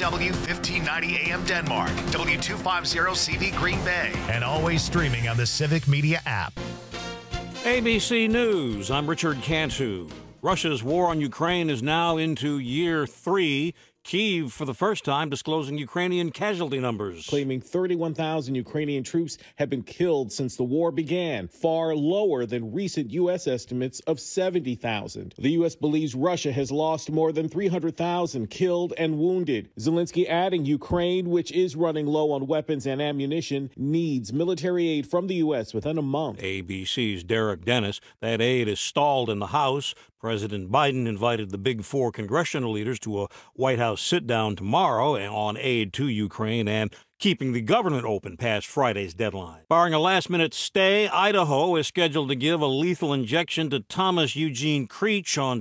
KDWW 1590 AM Denmark, W250CV Green Bay, and always streaming on the Civic Media app. ABC News, I'm Richard Cantu. Russia's war on Ukraine is now into year 3. Kyiv, for the first time, disclosing Ukrainian casualty numbers. Claiming 31,000 Ukrainian troops have been killed since the war began, far lower than recent U.S. estimates of 70,000. The U.S. believes Russia has lost more than 300,000 killed and wounded. Zelensky adding Ukraine, which is running low on weapons and ammunition, needs military aid from the U.S. within a month. ABC's Derek Dennis. That aid is stalled in the House. President Biden invited the big 4 congressional leaders to a White House sit-down tomorrow on aid to Ukraine and keeping the government open past Friday's deadline. Barring a last-minute stay, Idaho is scheduled to give a lethal injection to Thomas Eugene Creech on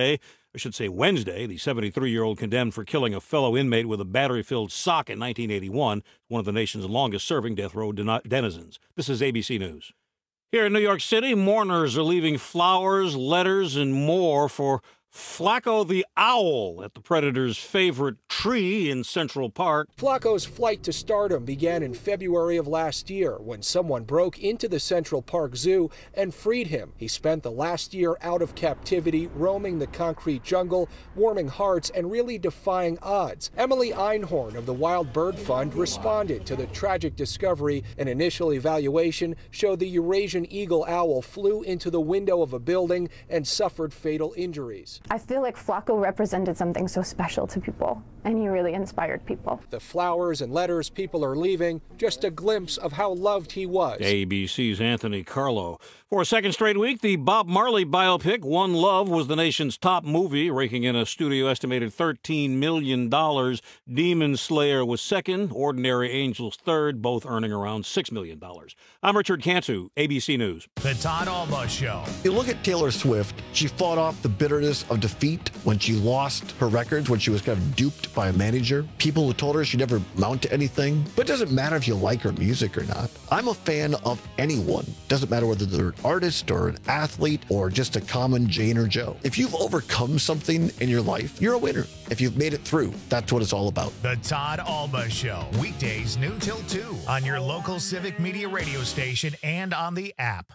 Wednesday. The 73-year-old condemned for killing a fellow inmate with a battery-filled sock in 1981, one of the nation's longest-serving death row denizens. This is ABC News. Here in New York City, mourners are leaving flowers, letters, and more for Flacco the owl at the Predators' favorite tree in Central Park. Flacco's flight to stardom began in February of last year when someone broke into the Central Park Zoo and freed him. He spent the last year out of captivity, roaming the concrete jungle, warming hearts, and really defying odds. Emily Einhorn of the Wild Bird Fund responded to the tragic discovery. An initial evaluation showed the Eurasian eagle owl flew into the window of a building and suffered fatal injuries. I feel like Flacco represented something so special to people, and he really inspired people. The flowers and letters people are leaving, just a glimpse of how loved he was. ABC's Anthony Carlo. For a second straight week, the Bob Marley biopic, One Love, was the nation's top movie, raking in a studio-estimated $13 million. Demon Slayer was second, Ordinary Angels third, both earning around $6 million. I'm Richard Cantu, ABC News. The Todd Alba Show. You look at Taylor Swift, she fought off the bitterness of defeat when she lost her records, when she was kind of duped by a manager. People who told her she'd never amount to anything. But it doesn't matter if you like her music or not. I'm a fan of anyone. Doesn't matter whether they're an artist or an athlete or just a common Jane or Joe. If you've overcome something in your life, you're a winner. If you've made it through, that's what it's all about. The Todd Alba Show. Weekdays noon till 2 on your local Civic Media radio station and on the app.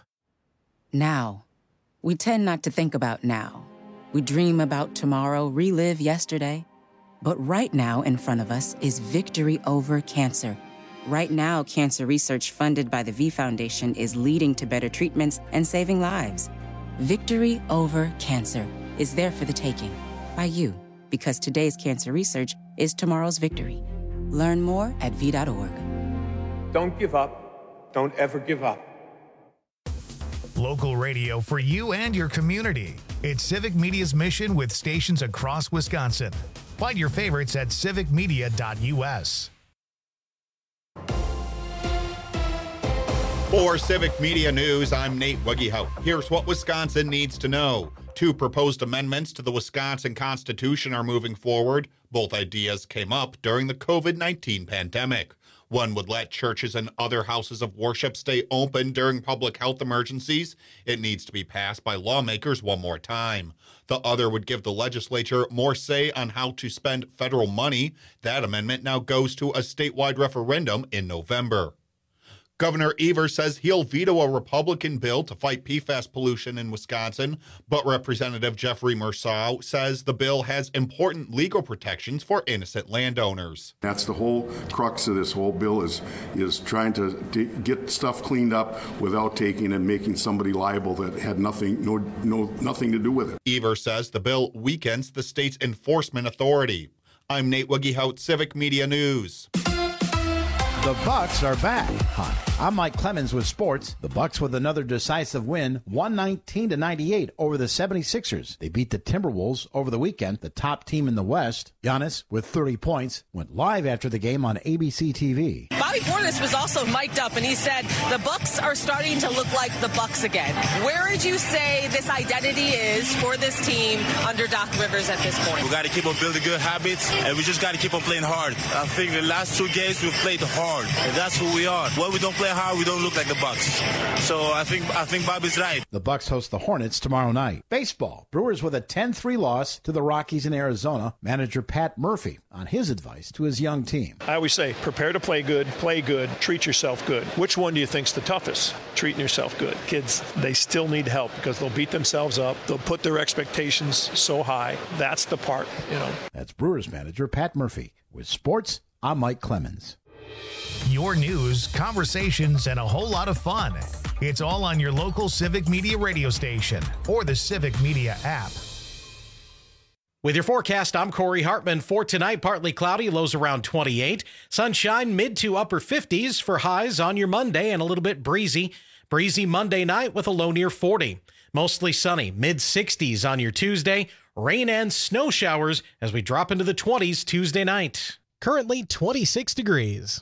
Now. We tend not to think about now. We dream about tomorrow, relive yesterday. But right now in front of us is victory over cancer. Right now, cancer research funded by the V Foundation is leading to better treatments and saving lives. Victory over cancer is there for the taking by you, because today's cancer research is tomorrow's victory. Learn more at V.org. Don't give up. Don't ever give up. Local radio for you and your community. It's Civic Media's mission with stations across Wisconsin. Find your favorites at civicmedia.us. For Civic Media News, I'm Nate Wuggehout. Here's what Wisconsin needs to know. 2 proposed amendments to the Wisconsin Constitution are moving forward. Both ideas came up during the COVID-19 pandemic. One would let churches and other houses of worship stay open during public health emergencies. It needs to be passed by lawmakers one more time. The other would give the legislature more say on how to spend federal money. That amendment now goes to a statewide referendum in November. Governor Evers says he'll veto a Republican bill to fight PFAS pollution in Wisconsin, but Representative Jeffrey Merceau says the bill has important legal protections for innocent landowners. That's the whole crux of this whole bill is trying to get stuff cleaned up without taking and making somebody liable that had nothing to do with it. Evers says the bill weakens the state's enforcement authority. I'm Nate Wuggehout, Civic Media News. The Bucks are back. Hi, I'm Mike Clemens with sports. The Bucks with another decisive win, 119-98 over the 76ers. They beat the Timberwolves over the weekend, the top team in the West. Giannis, with 30 points, went live after the game on ABC TV. Bobby Portis was also mic'd up, and he said the Bucks are starting to look like the Bucks again. Where would you say this identity is for this team under Doc Rivers at this point? We got to keep on building good habits, and we just got to keep on playing hard. I think the last 2 games we've played hard, and that's who we are. When we don't play hard, we don't look like the Bucks. So I think Bobby's right. The Bucks host the Hornets tomorrow night. Baseball. Brewers with a 10-3 loss to the Rockies in Arizona. Manager Pat Murphy on his advice to his young team. I always say, prepare to play good, treat yourself good. Which one do you think's the toughest? Treating yourself good. Kids, they still need help because they'll beat themselves up. They'll put their expectations so high. That's the part, That's Brewers manager Pat Murphy. With sports, I'm Mike Clemens. Your news, conversations, and a whole lot of fun. It's all on your local Civic Media radio station or the Civic Media app. With your forecast, I'm Corey Hartman. For tonight, partly cloudy, lows around 28. Sunshine, mid to upper 50s for highs on your Monday and a little bit breezy. Breezy Monday night with a low near 40. Mostly sunny, mid 60s on your Tuesday. Rain and snow showers as we drop into the 20s Tuesday night. Currently 26 degrees.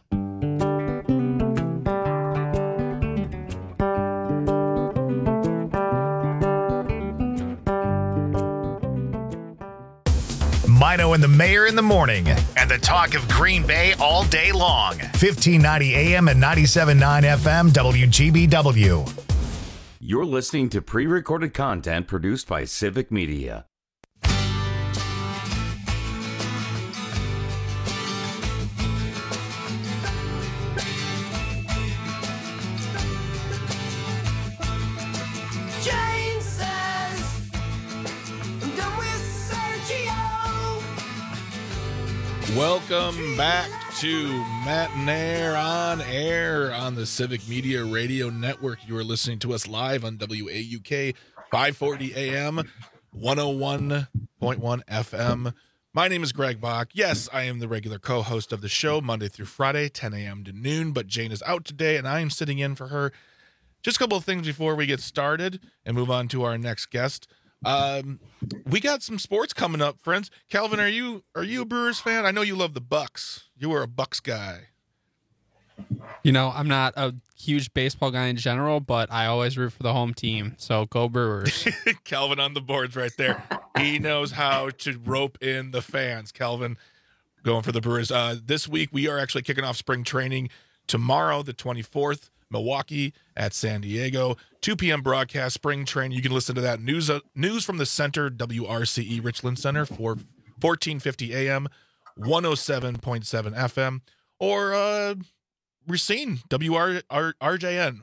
Mino and the Mayor in the morning, and the talk of Green Bay all day long. 1590 AM and 97.9 FM WGBW. You're listening to pre-recorded content produced by Civic Media. Welcome back to Matt and Air on Air on the Civic Media Radio Network. You are listening to us live on WAUK 540 AM, 101.1 FM. My name is Greg Bach. Yes, I am the regular co-host of the show Monday through Friday, 10 a.m. to noon, but Jane is out today, and I am sitting in for her. Just a couple of things before we get started and move on to our next guest. We got some sports coming up, friends. Calvin, are you a Brewers fan? I know you love the Bucks. You were a Bucks guy. I'm not a huge baseball guy in general, but I always root for the home team. So go Brewers. Calvin on the boards right there. He knows how to rope in the fans. Calvin going for the Brewers. This week we are actually kicking off spring training tomorrow, the 24th. Milwaukee at San Diego, 2 p.m. broadcast, spring training. You can listen to that news from the center, WRCE Richland Center, for 1450 a.m., 107.7 FM, or Racine, WRJN,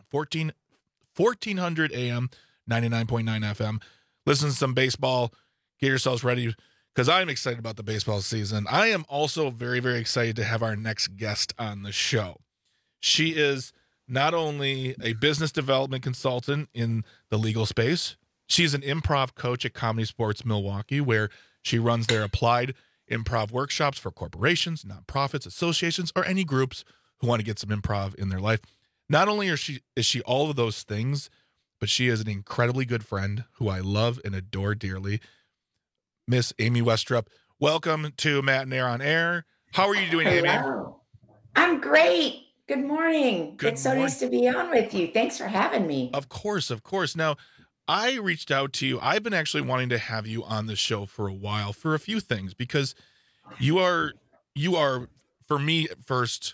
1400 a.m., 99.9 FM. Listen to some baseball. Get yourselves ready, because I'm excited about the baseball season. I am also very, very excited to have our next guest on the show. She is not only a business development consultant in the legal space, she's an improv coach at Comedy Sports Milwaukee, where she runs their applied improv workshops for corporations, nonprofits, associations, or any groups who want to get some improv in their life. Not only is she all of those things, but she is an incredibly good friend who I love and adore dearly. Miss Amy Westrup, welcome to Matt and Air on Air. How are you doing, Amy? I'm great. Good morning. It's so morning. nice to be on with you. Thanks for having me. Of course. Now, I reached out to you. I've been actually wanting to have you on the show for a while for a few things, because you are for me first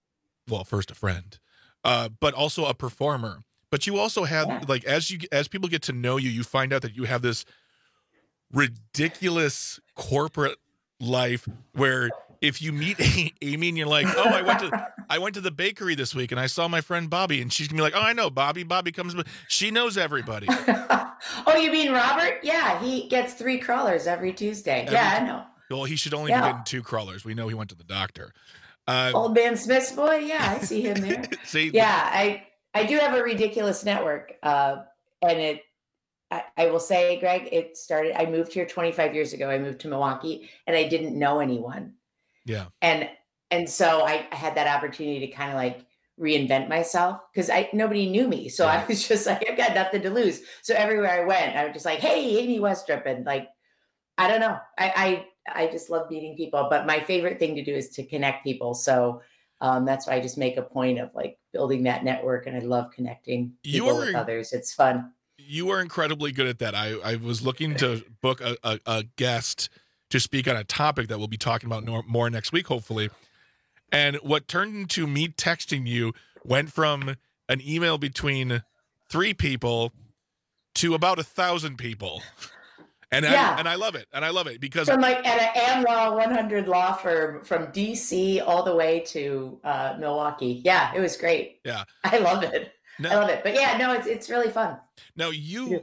a friend, but also a performer. But you also have as people get to know you, you find out that you have this ridiculous corporate life where if you meet Amy and you're like, oh, I went to the bakery this week and I saw my friend Bobby, and she's gonna be like, oh, I know Bobby. Bobby comes, she knows everybody. Oh, you mean Robert? Yeah, he gets 3 crawlers every Tuesday. I know. Well, he should only be getting 2 crawlers. We know he went to the doctor. Old man Smith's boy. Yeah, I see him there. I do have a ridiculous network, and I will say, Greg, it started. I moved here 25 years ago. I moved to Milwaukee, and I didn't know anyone. Yeah. And so I had that opportunity to kind of like reinvent myself, because nobody knew me. So I was just like, I've got nothing to lose. So everywhere I went, I was just like, hey, Amy Westrup. And like, I don't know. I just love meeting people, but my favorite thing to do is to connect people. So That's why I just make a point of like building that network, and I love connecting people with others. It's fun. You are incredibly good at that. I was looking to book a guest to speak on a topic that we'll be talking about more next week, hopefully. And what turned into me texting you went from an email between 3 people to about 1,000 people. And I love it. And I love it because from like at an AmLaw 100 law firm from DC all the way to Milwaukee. Yeah, it was great. Yeah. I love it. I love it. But yeah, no, it's really fun. Now you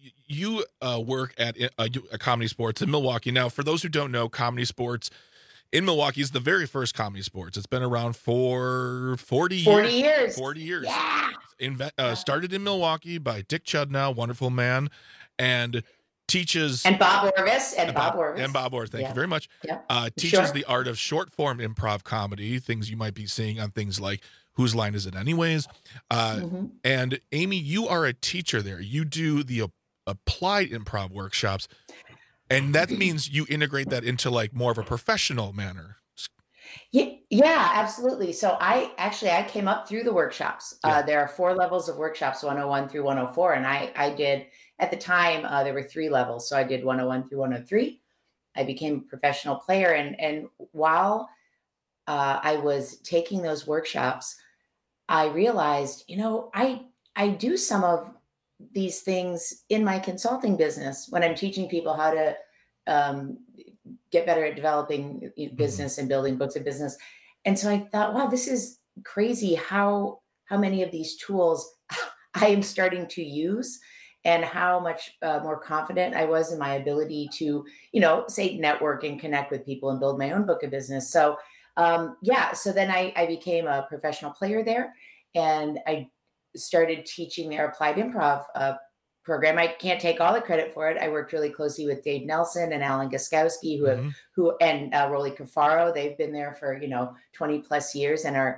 work at Comedy Sports in Milwaukee. Now, for those who don't know, Comedy Sports in Milwaukee is the very first Comedy Sports. It's been around for 40 years. 40 years. Yeah. Started in Milwaukee by Dick Chudnow, wonderful man, and teaches Bob Orvis and Bob Orvis. Thank you very much. Yeah. Teaches the art of short form improv comedy, things you might be seeing on things like Whose Line Is It Anyways? And Amy, you are a teacher there. You do the applied improv workshops, and that means you integrate that into like more of a professional manner. Yeah, absolutely. So I came up through the workshops. There are 4 levels of workshops, 101 through 104. And I did, at the time, there were 3 levels. So I did 101 through 103. I became a professional player. And while I was taking those workshops, I realized, I do some of these things in my consulting business when I'm teaching people how to get better at developing business and building books of business. And so I thought, wow, this is crazy how many of these tools I am starting to use, and how much more confident I was in my ability to, say, network and connect with people and build my own book of business. So so then I became a professional player there, and I started teaching their applied improv program. I can't take all the credit for it. I worked really closely with Dave Nelson and Alan Gaskowski, and Rolly Cafaro. They've been there for 20 plus years, and are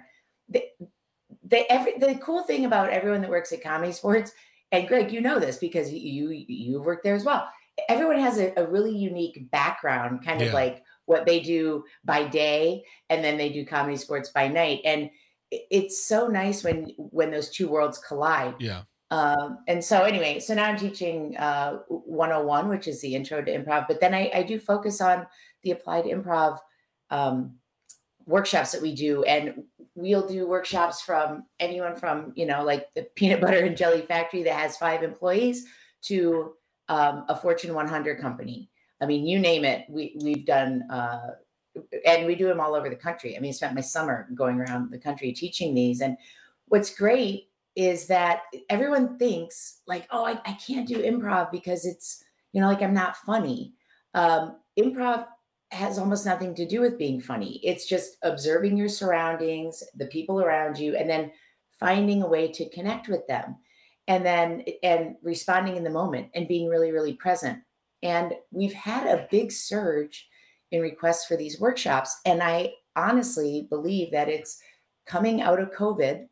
the cool thing about everyone that works at Comedy Sports. And Greg, you know this because you worked there as well. Everyone has a really unique background, kind of like what they do by day, and then they do Comedy Sports by night. And it's so nice when those 2 worlds collide. Yeah. And so anyway, so now I'm teaching 101, which is the intro to improv. But then I do focus on the applied improv workshops that we do. And we'll do workshops from anyone from, like the peanut butter and jelly factory that has 5 employees to a Fortune 100 company. I mean, you name it, we've done, and we do them all over the country. I mean, I spent my summer going around the country teaching these. And what's great is that everyone thinks like, oh, I can't do improv because it's, like I'm not funny. Improv has almost nothing to do with being funny. It's just observing your surroundings, the people around you, and then finding a way to connect with them, and responding in the moment and being really, really present. And we've had a big surge in requests for these workshops. And I honestly believe that it's coming out of COVID.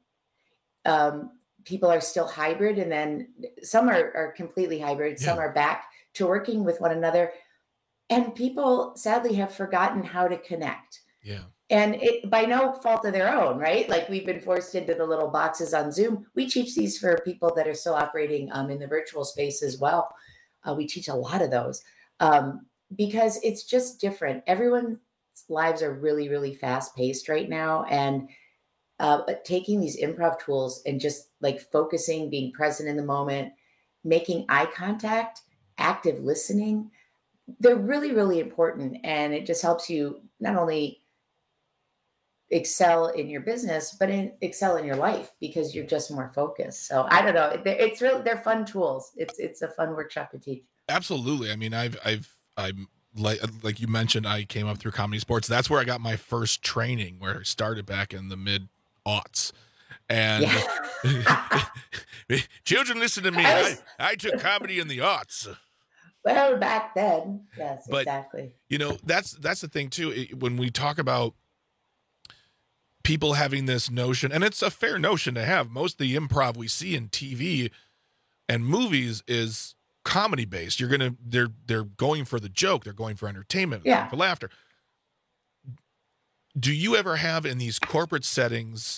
People are still hybrid, and then some are completely hybrid. Some are back to working with one another. And people sadly have forgotten how to connect. Yeah. And it by no fault of their own, right? Like we've been forced into the little boxes on Zoom. We teach these for people that are still operating in the virtual space as well. We teach a lot of those because it's just different. Everyone's lives are really, really fast paced right now. And taking these improv tools and just like focusing, being present in the moment, making eye contact, active listening, they're really, really important. And it just helps you not only excel in your business, but excel in your life because you're just more focused. So I don't know. It's really, they're fun tools. It's a fun workshop to teach. Absolutely. I mean, I'm like you mentioned, I came up through Comedy Sports. That's where I got my first training, where I started back in the mid-aughts. And children, listen to me. I took comedy in the aughts. Well, back then, yes, but, exactly. That's the thing too. When we talk about people having this notion, and it's a fair notion to have, most of the improv we see in TV and movies is comedy based. They're going for the joke. They're going for entertainment. Yeah. For laughter. do you ever have in these corporate settings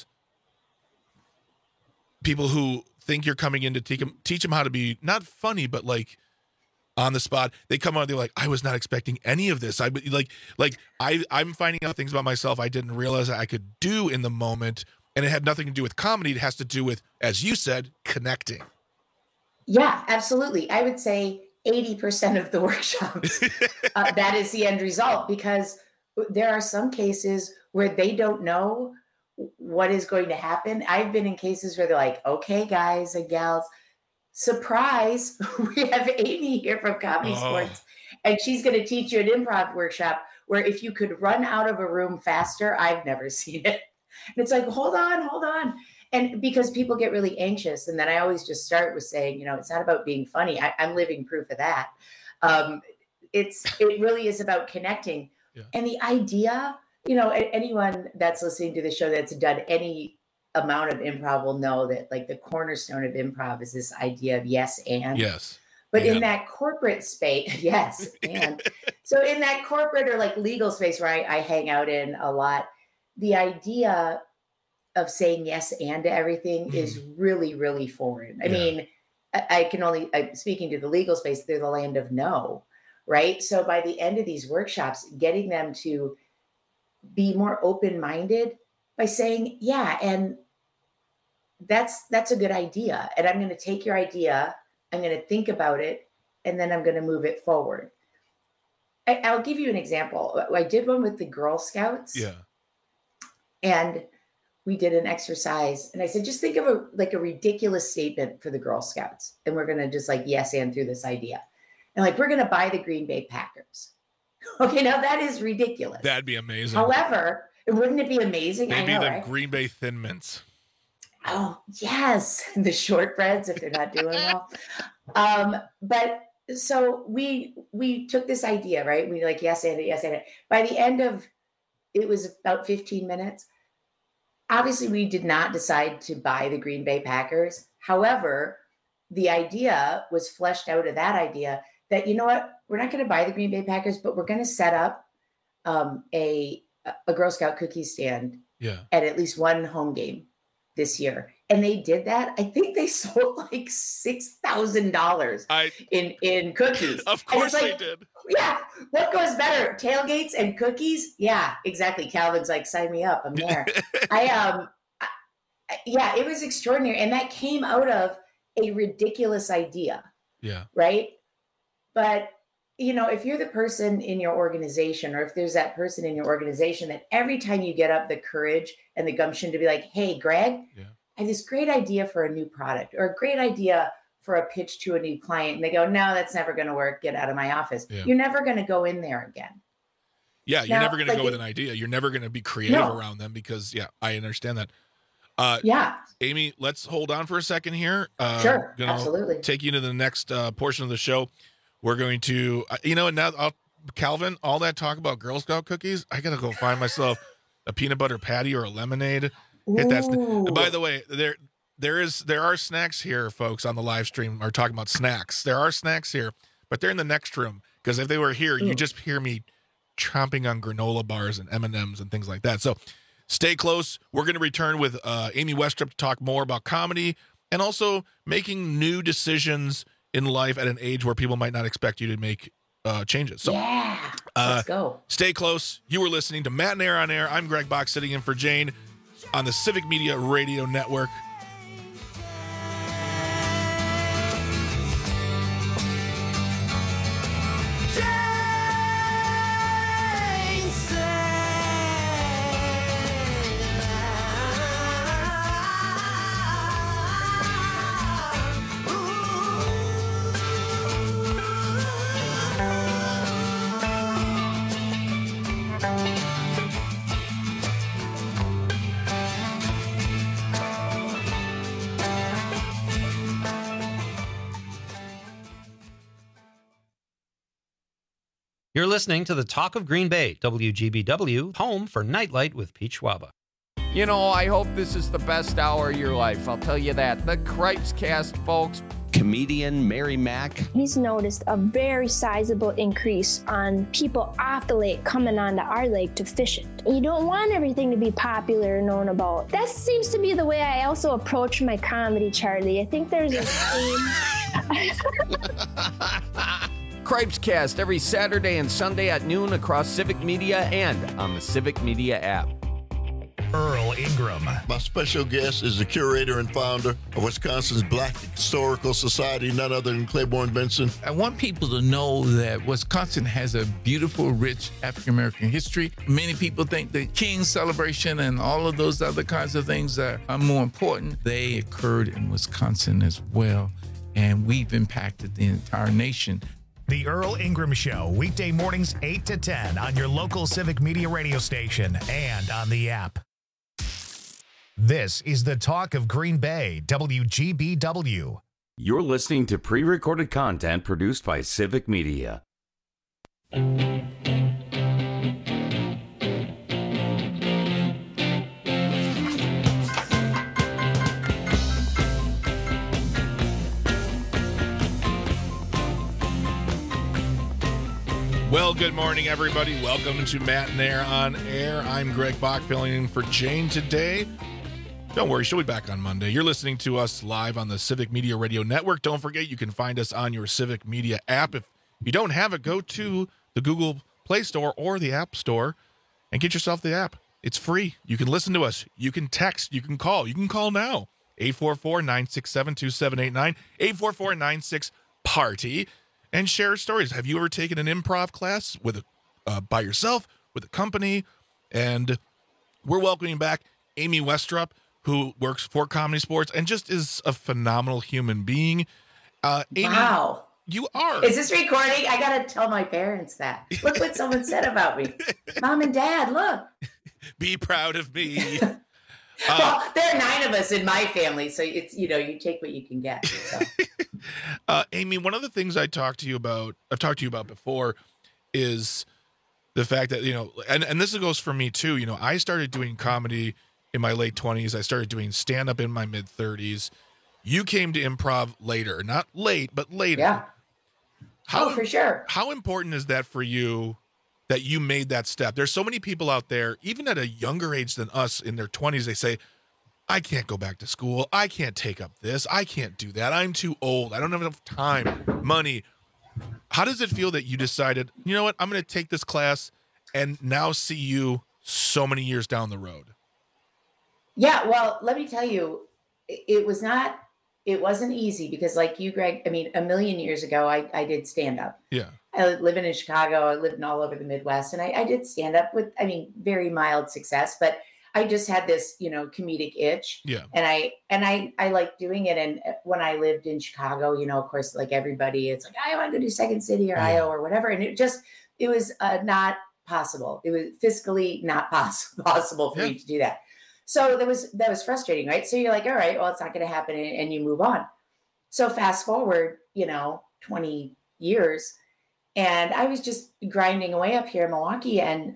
people who think you're coming in to teach them how to be not funny, but like on the spot? They come on, they're like, I was not expecting any of this. I'm finding out things about myself I didn't realize I could do in the moment, and it had nothing to do with comedy. It has to do with, as you said, connecting. Yeah, absolutely. I would say 80% of the workshops, that is the end result, because there are some cases where they don't know what is going to happen. I've been in cases where they're like, okay, guys and gals, surprise, we have Amy here from Comedy Sports, and she's going to teach you an improv workshop where if you could run out of a room faster, I've never seen it. And it's like, hold on. And because people get really anxious. And then I always just start with saying, it's not about being funny. I'm living proof of that. It really is about connecting. Yeah. And the idea, anyone that's listening to the show that's done any amount of improv will know that like the cornerstone of improv is this idea of yes and. Yes. But in that corporate space, yes. And so in that corporate or like legal space where I hang out in a lot, the idea of saying yes and to everything is really, really foreign. I mean, I'm speaking to the legal space, they're the land of no, right? So by the end of these workshops, getting them to be more open-minded by saying, yeah, and that's a good idea. And I'm going to take your idea, I'm going to think about it, and then I'm going to move it forward. I'll give you an example. I did one with the Girl Scouts. Yeah. And we did an exercise, and I said, just think of a ridiculous statement for the Girl Scouts. And we're going to just like, yes, and through this idea. And like, we're going to buy the Green Bay Packers. Okay. Now that is ridiculous. That'd be amazing. However, wouldn't it be amazing? Maybe the right? Green Bay Thin Mints. Oh yes. The shortbreads, if they're not doing well. But so we took this idea, right? We like, yes, and it. By the end of, it was about 15 minutes. Obviously, we did not decide to buy the Green Bay Packers. However, the idea was fleshed out of that idea that, you know what, we're not going to buy the Green Bay Packers, but we're going to set up a Girl Scout cookie stand at least one home game this year. And they did that. I think they sold like $6,000 in cookies. Of course they did. Yeah. What goes better? Tailgates and cookies? Yeah, exactly. Calvin's like, sign me up. I'm there. It was extraordinary. And that came out of a ridiculous idea. Yeah. Right. But, if you're the person in your organization, or if there's that person in your organization that every time you get up the courage and the gumption to be like, hey, Greg, I have this great idea for a new product or a great idea for a pitch to a new client. And they go, no, that's never going to work. Get out of my office. Yeah. You're never going to go in there again. Yeah. You're never going to go with an idea. You're never going to be creative around them because I understand that. Amy, let's hold on for a second here. Sure. Absolutely. Take you to the next portion of the show. We're going to, Calvin, all that talk about Girl Scout cookies, I got to go find myself a peanut butter patty or a lemonade. Hit that. By the way, there are snacks here, folks, on the live stream are talking about snacks. There are snacks here, but they're in the next room because if they were here, you just hear me chomping on granola bars and M&Ms and things like that. So stay close. We're going to return with Amy Westrup to talk more about comedy and also making new decisions in life at an age where people might not expect you to make changes. So let's go. Stay close. You were listening to Matt and Air on Air. I'm Greg Bach, sitting in for Jane on the Civic Media Radio Network. You're listening to the Talk of Green Bay, WGBW, home for Nightlight with Pete Schwaba. I hope this is the best hour of your life. I'll tell you that. The Cripes Cast, folks. comedian Mary Mack. He's noticed a very sizable increase on people off the lake coming onto our lake to fish it. You don't want everything to be popular and known about. That seems to be the way I also approach my comedy, Charlie. I think there's a theme. Cripescast every Saturday and Sunday at noon across Civic Media and on the Civic Media app. Earl Ingram. My special guest is the curator and founder of Wisconsin's Black Historical Society, none other than Claiborne Benson. I want people to know that Wisconsin has a beautiful, rich African-American history. Many people think the King's celebration and all of those other kinds of things are more important. They occurred in Wisconsin as well, and we've impacted the entire nation. The Earl Ingram Show, weekday mornings 8 to 10 on your local Civic Media radio station and on the app. This is the Talk of Green Bay, WGBW. You're listening to pre-recorded content produced by Civic Media. Well, good morning, everybody. Welcome to Matt and Air on Air. I'm Greg Bach, filling in for Jane today. Don't worry, she'll be back on Monday. You're listening to us live on the Civic Media Radio Network. Don't forget, you can find us on your Civic Media app. If you don't have it, go to the Google Play Store or the App Store and get yourself the app. It's free. You can listen to us. You can text. You can call. You can call now. 844-967-2789, 844-96-PARTY, and share stories. Have you ever taken an improv class with by yourself, with a company? And we're welcoming back Amy Westrup, who works for Comedy Sports and just is a phenomenal human being. Amy, wow. You are. Is this recording? I got to tell my parents that. Look what someone said about me. Mom and Dad, look. Be proud of me. Well, there are 9 of us in my family, so it's, you take what you can get. So. Amy, one of the things I've talked to you about before is the fact that, and this goes for me too. I started doing comedy in my late 20s. I started doing stand-up in my mid-30s. You came to improv later. Not late, but later. Yeah. For sure. How important is that for you that you made that step? There's so many people out there, even at a younger age than us, in their 20s, they say, I can't go back to school. I can't take up this. I can't do that. I'm too old. I don't have enough time, money. How does it feel that you decided, you know what, I'm going to take this class and now see you so many years down the road? Yeah, well, let me tell you, it wasn't easy because like you, Greg, I mean, a million years ago, I did stand up. Yeah. I lived in Chicago. I lived all over the Midwest, and I did stand up with, very mild success, but I just had this, comedic itch. Yeah. And I like doing it. And when I lived in Chicago, of course, like everybody, it's like, I want to go do Second City or Iowa or whatever. And it was not possible. It was fiscally not possible for me to do that. So that was frustrating, right? So you're like, all right, well, it's not going to happen. And you move on. So fast forward, 20 years. And I was just grinding away up here in Milwaukee and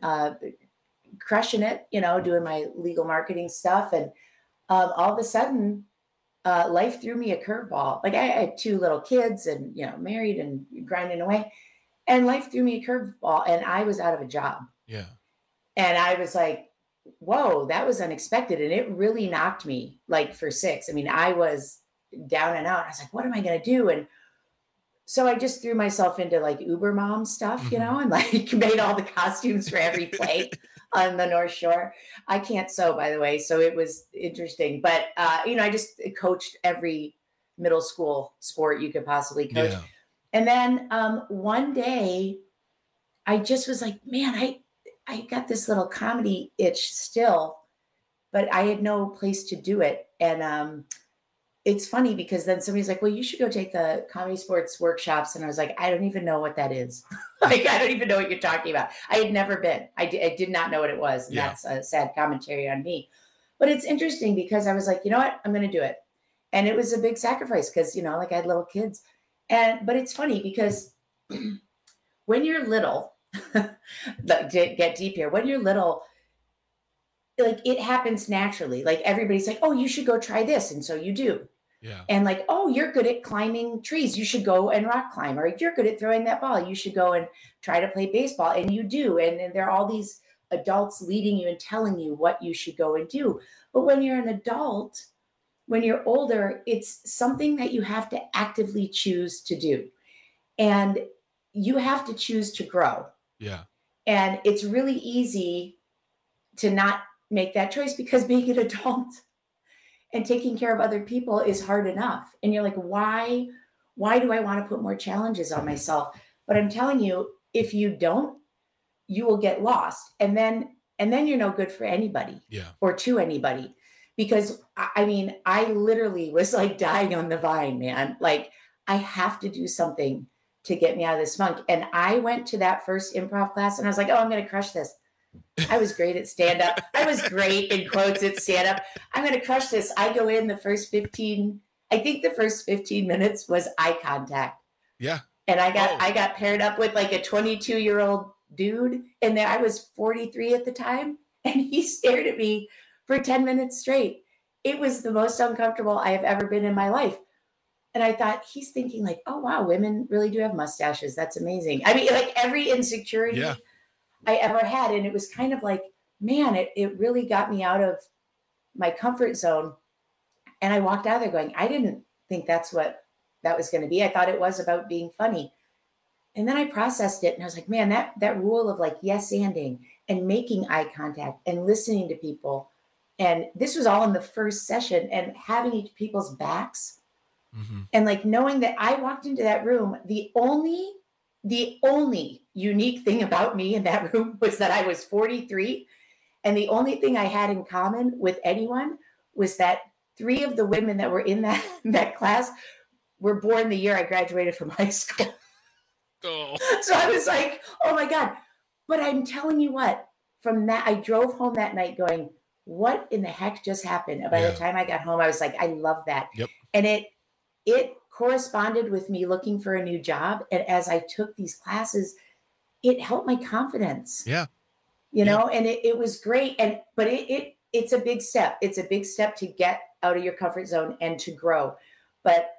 crushing it, doing my legal marketing stuff. And all of a sudden, life threw me a curveball. Like I had 2 little kids and, married and grinding away. And life threw me a curveball and I was out of a job. Yeah. And I was like, whoa, that was unexpected. And it really knocked me like for 6. I was down and out. I was like, what am I going to do? And so I just threw myself into like Uber mom stuff, and like made all the costumes for every play on the North Shore. I can't sew, by the way. So it was interesting. But, I just coached every middle school sport you could possibly coach. Yeah. And then one day I just was like, man, I got this little comedy itch still, but I had no place to do it. And it's funny because then somebody's like, well, you should go take the Comedy Sports workshops. And I was like, I don't even know what that is. Like, I don't even know what you're talking about. I had never been. I did not know what it was. And that's a sad commentary on me. But it's interesting because I was like, you know what? I'm going to do it. And it was a big sacrifice because, like I had little kids. But it's funny because when you're little, to get deep here, when you're little, like it happens naturally. Like everybody's like, oh, you should go try this. And so you do. Yeah. And like, oh, you're good at climbing trees. You should go and rock climb. Or you're good at throwing that ball. You should go and try to play baseball. And you do. And there are all these adults leading you and telling you what you should go and do. But when you're an adult, when you're older, it's something that you have to actively choose to do. And you have to choose to grow. Yeah. And it's really easy to not make that choice because being an adult and taking care of other people is hard enough. And you're like, why do I want to put more challenges on myself? But I'm telling you, if you don't, you will get lost. And then you're no good for anybody or to anybody. Because I mean, I literally was like dying on the vine, man. Like, I have to do something to get me out of this funk. And I went to that first improv class and I was like, oh, I'm going to crush this. I was great at stand up. I was great in quotes at stand up. I'm going to crush this. I go in the first 15 minutes was eye contact. Yeah. And I got paired up with like a 22-year-old dude. And I was 43 at the time. And he stared at me for 10 minutes straight. It was the most uncomfortable I have ever been in my life. And I thought, he's thinking like, oh, wow, women really do have mustaches. That's amazing. I mean, like every insecurity I ever had. And it was kind of like, man, it really got me out of my comfort zone. And I walked out of there going, I didn't think that's what that was going to be. I thought it was about being funny. And then I processed it and I was like, man, that rule of like yes-anding and making eye contact and listening to people. And this was all in the first session and having each people's backs. Mm-hmm. And like knowing that I walked into that room, the only unique thing about me in that room was that I was 43. And the only thing I had in common with anyone was that 3 of the women that were in that class were born the year I graduated from high school. Oh. So I was like, oh my God. But I'm telling you what, from that, I drove home that night going, what in the heck just happened? And by the time I got home, I was like, I love that. Yep. And it corresponded with me looking for a new job. And as I took these classes, it helped my confidence. Yeah. You know, and it was great. But it's a big step. It's a big step to get out of your comfort zone and to grow. But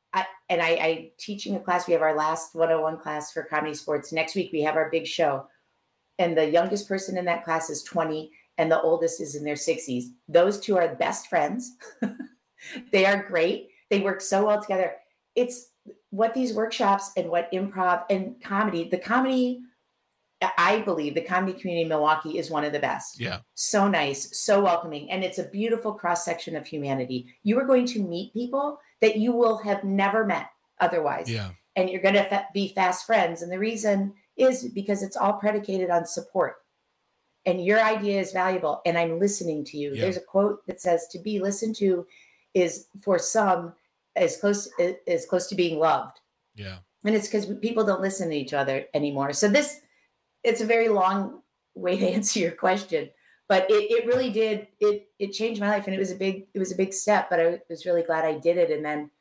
I teaching a class. We have our last 101 class for Comedy Sports. Next week, we have our big show. And the youngest person in that class is 20 and the oldest is in their 60s. Those 2 are best friends. They are great. They work so well together. It's what these workshops and what improv and comedy, I believe the comedy community in Milwaukee is one of the best. Yeah. So nice, so welcoming. And it's a beautiful cross-section of humanity. You are going to meet people that you will have never met otherwise. Yeah. And you're going to be fast friends. And the reason is because it's all predicated on support. And your idea is valuable. And I'm listening to you. Yeah. There's a quote that says, to be listened to is for some as close to being loved. Yeah. And it's because people don't listen to each other anymore. So it's a very long way to answer your question, but it really did. It changed my life, and it was a big step, but I was really glad I did it. And then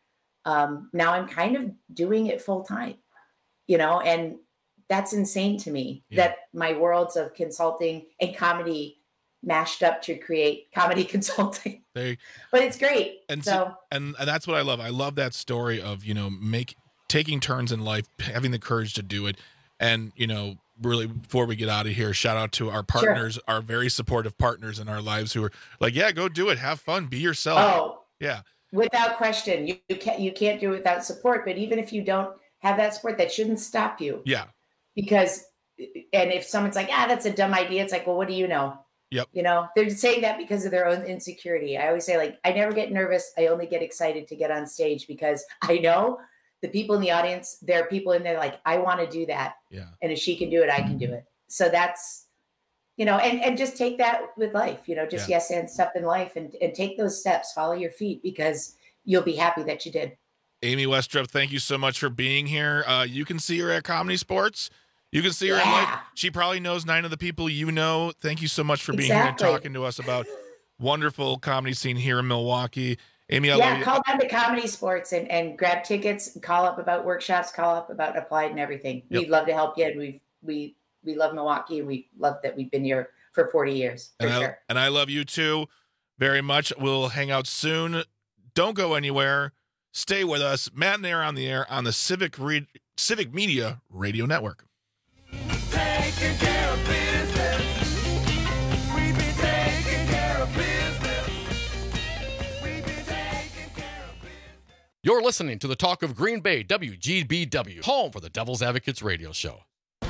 now I'm kind of doing it full time, you know, and that's insane to me that my worlds of consulting and comedy mashed up to create comedy consulting. But it's great. And so and that's what I love. I love that story of, you know, taking turns in life, having the courage to do it. And, you know, really, before we get out of here, shout out to our partners, our very supportive partners in our lives who are like, yeah, go do it. Have fun. Be yourself. Oh, yeah. Without question. You can't do it without support. But even if you don't have that support, that shouldn't stop you. Yeah. Because, and if someone's like, that's a dumb idea. It's like, well, what do you know? Yep. You know, they're saying that because of their own insecurity. I always say, like, I never get nervous. I only get excited to get on stage because I know the people in the audience, there are people in there like, I want to do that. Yeah. And if she can do it, I can do it. So that's, you know, and just take that with life, you know, just yes and stuff in life and take those steps, follow your feet because you'll be happy that you did. Amy Westrup, thank you so much for being here. You can see her at Comedy Sports. You can see her in life. She probably knows 9 of the people you know. Thank you so much for being here and talking to us about wonderful comedy scene here in Milwaukee. Amy, I love you. Call down to Comedy Sports and grab tickets, call up about workshops, call up about Applied and everything. Yep. We'd love to help you. And we love Milwaukee and we love that we've been here for 40 years. For sure. And I love you too very much. We'll hang out soon. Don't go anywhere. Stay with us. Matt and Air on the air on the Civic Media Radio Network. Taking care of business. We've been taking care of business. We've been taking care of business. You're listening to the Talk of Green Bay, WGBW, home for the Devil's Advocates radio show.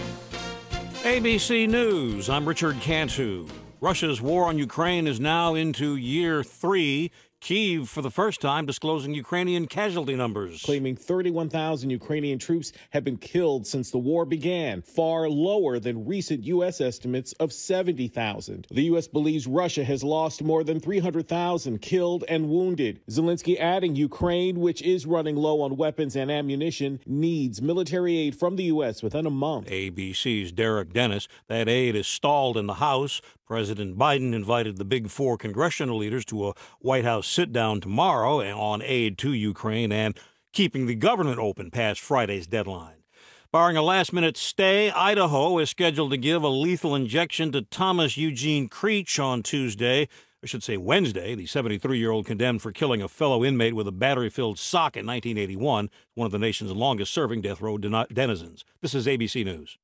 ABC News, I'm Richard Cantu. Russia's war on Ukraine is now into year 3. Kyiv, for the first time, disclosing Ukrainian casualty numbers. Claiming 31,000 Ukrainian troops have been killed since the war began, far lower than recent U.S. estimates of 70,000. The U.S. believes Russia has lost more than 300,000 killed and wounded. Zelensky adding Ukraine, which is running low on weapons and ammunition, needs military aid from the U.S. within a month. ABC's Derek Dennis. That aid is stalled in the House. President Biden invited the big 4 congressional leaders to a White House sit-down tomorrow on aid to Ukraine and keeping the government open past Friday's deadline. Barring a last-minute stay, Idaho is scheduled to give a lethal injection to Thomas Eugene Creech on Wednesday. The 73-year-old condemned for killing a fellow inmate with a battery-filled sock in 1981, one of the nation's longest-serving death row denizens. This is ABC News.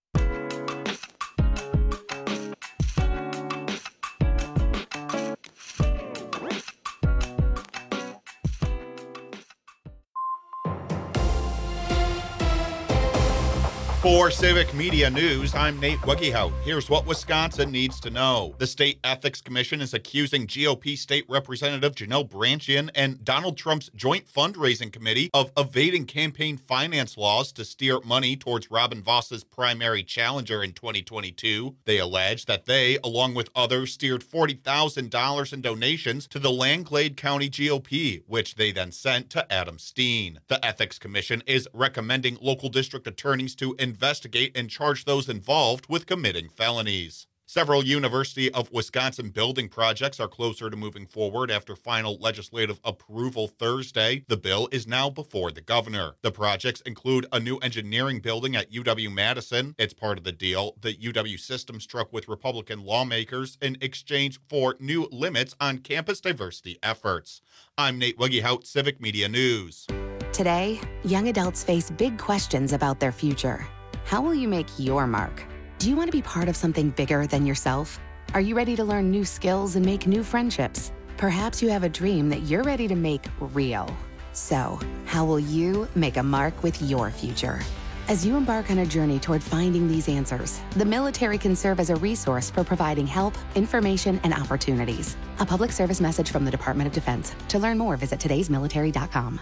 For Civic Media News, I'm Nate Wuggehout. Here's what Wisconsin needs to know. The State Ethics Commission is accusing GOP State Representative Janelle Brandtjen and Donald Trump's joint fundraising committee of evading campaign finance laws to steer money towards Robin Voss's primary challenger in 2022. They allege that they, along with others, steered $40,000 in donations to the Langlade County GOP, which they then sent to Adam Steen. The Ethics Commission is recommending local district attorneys to investigate and charge those involved with committing felonies. Several University of Wisconsin building projects are closer to moving forward after final legislative approval Thursday. The bill is now before the governor. The projects include a new engineering building at UW-Madison. It's part of the deal the UW system struck with Republican lawmakers in exchange for new limits on campus diversity efforts. I'm Nate Wuggehout, Civic Media News. Today, young adults face big questions about their future. How will you make your mark? Do you want to be part of something bigger than yourself? Are you ready to learn new skills and make new friendships? Perhaps you have a dream that you're ready to make real. So, how will you make a mark with your future? As you embark on a journey toward finding these answers, the military can serve as a resource for providing help, information, and opportunities. A public service message from the Department of Defense. To learn more, visit todaysmilitary.com.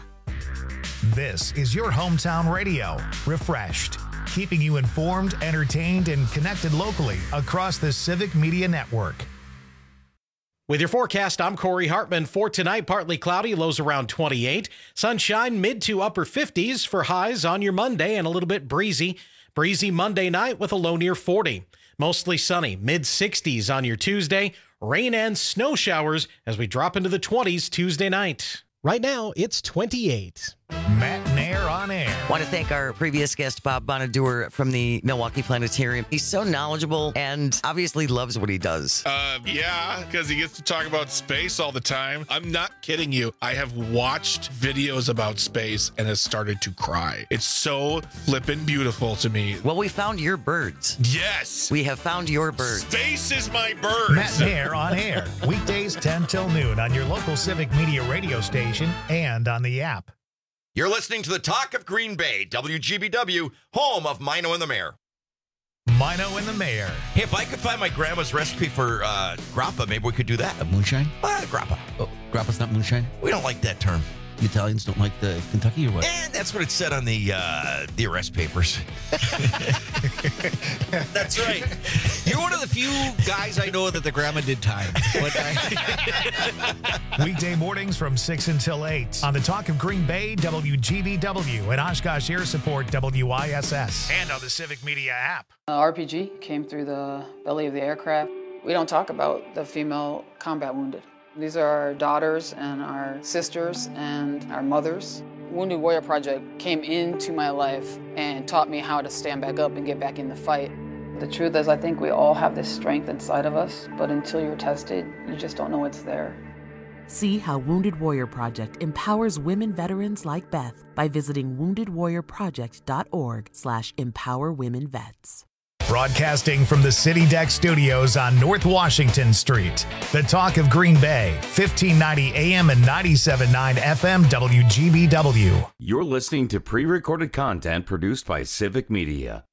This is your hometown radio, refreshed, keeping you informed, entertained, and connected locally across the Civic Media Network. With your forecast, I'm Corey Hartman. For tonight, partly cloudy, lows around 28. Sunshine, mid to upper 50s for highs on your Monday and a little bit breezy. Breezy Monday night with a low near 40. Mostly sunny, mid 60s on your Tuesday. Rain and snow showers as we drop into the 20s Tuesday night. Right now, it's 28. Matt and Air on air. Want to thank our previous guest, Bob Bonadur from the Milwaukee Planetarium. He's so knowledgeable and obviously loves what he does. Yeah, because he gets to talk about space all the time. I'm not kidding you. I have watched videos about space and has started to cry. It's so flippin' beautiful to me. Well, we found your birds. Yes. We have found your birds. Space is my birds. Matt and Air on air. Weekdays 10 till noon on your local Civic Media radio station and on the app. You're listening to the Talk of Green Bay, WGBW, home of Mino and the Mayor. Mino and the Mayor. Hey, if I could find my grandma's recipe for grappa, maybe we could do that. Moonshine? Grappa. Oh, grappa's not moonshine? We don't like that term. The Italians don't like the Kentucky or what? That's what it said on the arrest papers. That's right. You're one of the few guys I know that the grandma did time. Weekday mornings from 6 until 8 on the Talk of Green Bay, WGBW, and Oshkosh Air Support, WISS, and on the Civic Media app. RPG came through the belly of the aircraft. We don't talk about the female combat wounded. These are our daughters and our sisters and our mothers. Wounded Warrior Project came into my life and taught me how to stand back up and get back in the fight. The truth is, I think we all have this strength inside of us, but until you're tested, you just don't know it's there. See how Wounded Warrior Project empowers women veterans like Beth by visiting woundedwarriorproject.org/empowerwomenvets. Broadcasting from the City Deck Studios on North Washington Street. The Talk of Green Bay, 1590 AM and 97.9 FM WGBW. You're listening to pre-recorded content produced by Civic Media.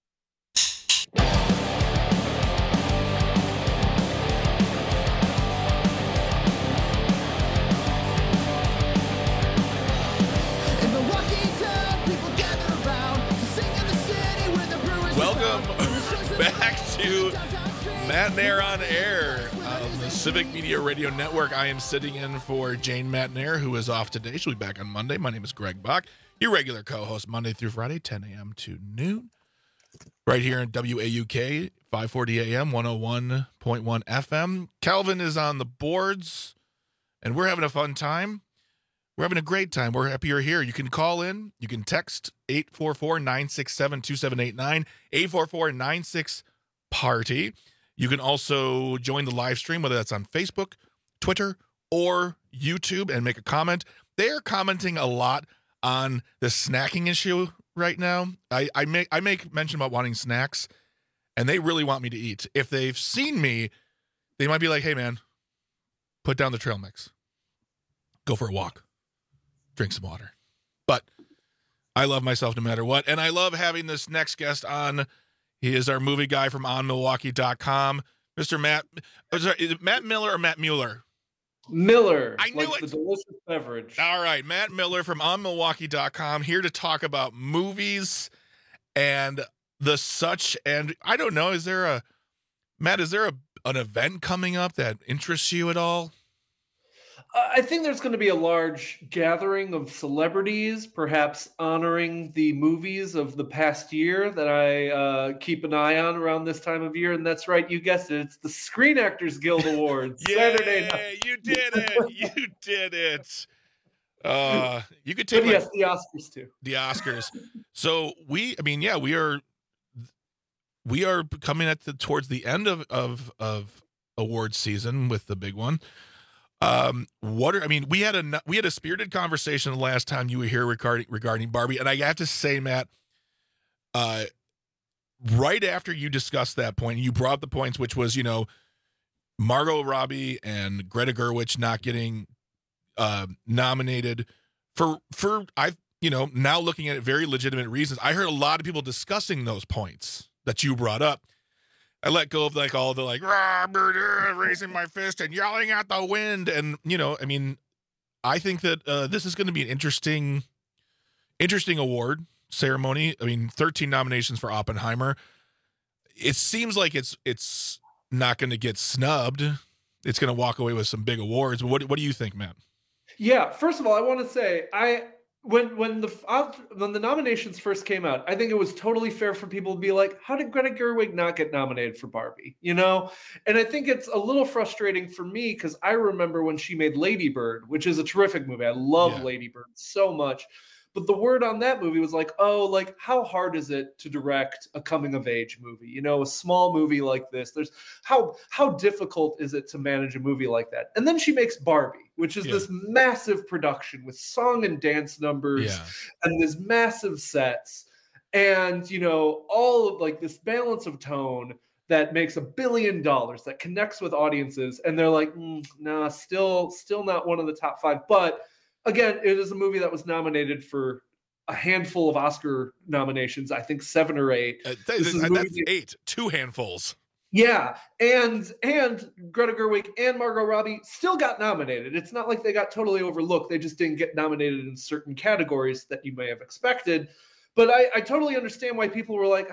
Welcome back to Matt and Air on Air on the Civic Media Radio Network. I am sitting in for Jane Matnair, who is off today. She'll be back on Monday. My name is Greg Bach, your regular co-host Monday through Friday, 10 a.m. to noon, right here in WAUK, 540 a.m., 101.1 FM. Calvin is on the boards, and we're having a fun time. We're having a great time. We're happy you're here. You can call in. You can text 844-967-2789, 844-96-PARTY. You can also join the live stream, whether that's on Facebook, Twitter, or YouTube, and make a comment. They are commenting a lot on the snacking issue right now. I make mention about wanting snacks, and they really want me to eat. If they've seen me, they might be like, hey, man, put down the trail mix. Go for a walk. Drink some water. But I love myself no matter what. And I love having this next guest on. He is our movie guy from OnMilwaukee.com. Mr. Matt. Is it Matt Miller or Matt Mueller? Miller. I knew like it. The delicious beverage. All right. Matt Miller from OnMilwaukee.com, here to talk about movies and the such. And I don't know, is there an event coming up that interests you at all? I think there's going to be a large gathering of celebrities, perhaps honoring the movies of the past year that I keep an eye on around this time of year. And that's right, you guessed it. It's the Screen Actors Guild Awards. Saturday night. You did it. You did it. You could take but yes, the Oscars too. The Oscars. So we are coming towards the end of awards season with the big one. We had a spirited conversation the last time you were here regarding Barbie, and I have to say, Matt, right after you discussed that point, you brought up the points, which was, Margot Robbie and Greta Gerwig not getting nominated for now looking at it, very legitimate reasons. I heard a lot of people discussing those points that you brought up. I let go of all the raising my fist and yelling at the wind. And, I think that this is going to be an interesting award ceremony. 13 nominations for Oppenheimer. It seems like it's not going to get snubbed. It's going to walk away with some big awards. What do you think, Matt? Yeah, first of all, I want to say when the nominations first came out, I think it was totally fair for people to be like, how did Greta Gerwig not get nominated for Barbie? And I think it's a little frustrating for me because I remember when she made Lady Bird, which is a terrific movie. I love Lady Bird so much. But the word on that movie was how hard is it to direct a coming of age movie? A small movie like this. There's how difficult is it to manage a movie like that? And then she makes Barbie, which is this massive production with song and dance numbers and this massive sets. And, all of this balance of tone that makes $1 billion, that connects with audiences. And they're like, nah, still not one of the top 5. But again, it is a movie that was nominated for a handful of Oscar nominations. I think 7 or 8. That's 8, 2 handfuls. Yeah, and Greta Gerwig and Margot Robbie still got nominated. It's not like they got totally overlooked. They just didn't get nominated in certain categories that you may have expected. But I totally understand why people were like,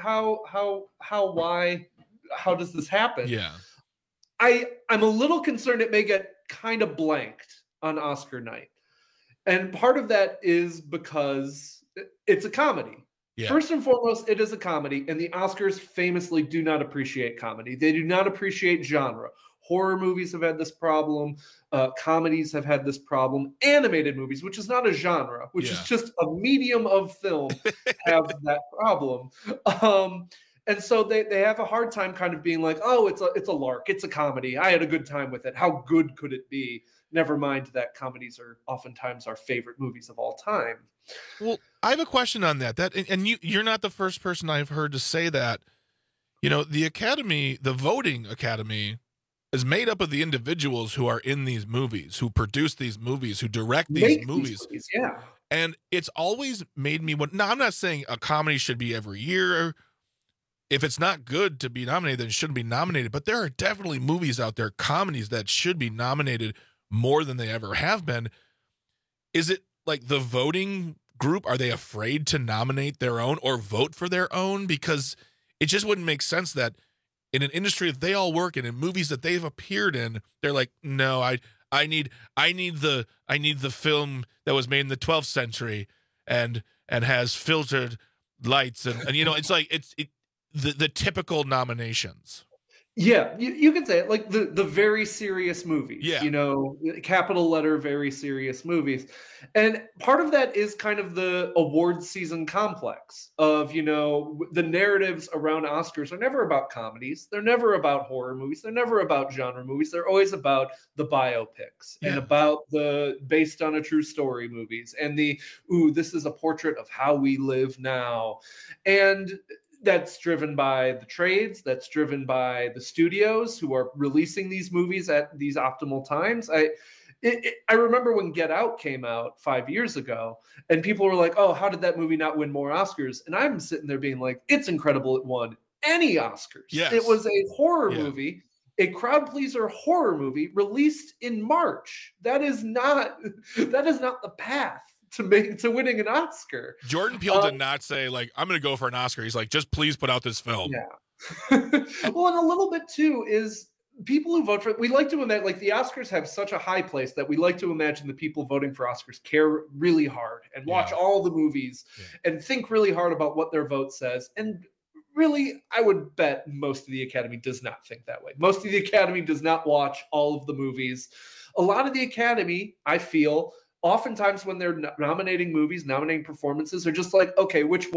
why, how does this happen? Yeah. I'm a little concerned it may get kind of blanked on Oscar night. And part of that is because it's a comedy. Yeah. First and foremost, it is a comedy, and the Oscars famously do not appreciate comedy. They do not appreciate genre. Horror movies have had this problem. Comedies have had this problem. Animated movies, which is not a genre, which is just a medium of film, have that problem. And so they have a hard time kind of being like, oh, it's a lark, it's a comedy, I had a good time with it, how good could it be? Never mind that comedies are oftentimes our favorite movies of all time. Well, I have a question on that. And you're not the first person I've heard to say that. You know, the Academy, the voting Academy, is made up of the individuals who are in these movies, who produce these movies, who direct these movies. Yeah. And it's always made me want. Now, I'm not saying a comedy should be every year. If it's not good to be nominated, then it shouldn't be nominated. But there are definitely movies out there, comedies, that should be nominated more than they ever have been. Is it like the voting group? Are they afraid to nominate their own or vote for their own? Because it just wouldn't make sense that in an industry that they all work in movies that they've appeared in, they're like, no, I need the film that was made in the 12th century and has filtered lights and you know, it's like the typical nominations. Yeah, you could say it, like the very serious movies, you know, capital letter, very serious movies. And part of that is kind of the awards season complex of, you know, the narratives around Oscars are never about comedies. They're never about horror movies. They're never about genre movies. They're always about the biopics and about the based on a true story movies and this is a portrait of how we live now. And that's driven by the trades, that's driven by the studios who are releasing these movies at these optimal times. I remember when Get Out came out 5 years ago and people were like, oh, how did that movie not win more Oscars? And I'm sitting there being like, it's incredible it won any Oscars. Yes. It was a horror movie, a crowd pleaser horror movie released in March. That is not the path to winning an Oscar. Jordan Peele did not say, like, I'm going to go for an Oscar. He's like, just please put out this film. Yeah. Well, and a little bit, too, is people who vote for it, we like to imagine, like, the Oscars have such a high place that we like to imagine the people voting for Oscars care really hard and watch all the movies and think really hard about what their vote says. And really, I would bet most of the Academy does not think that way. Most of the Academy does not watch all of the movies. A lot of the Academy, I feel, oftentimes when they're nominating movies, nominating performances, are just like, okay, which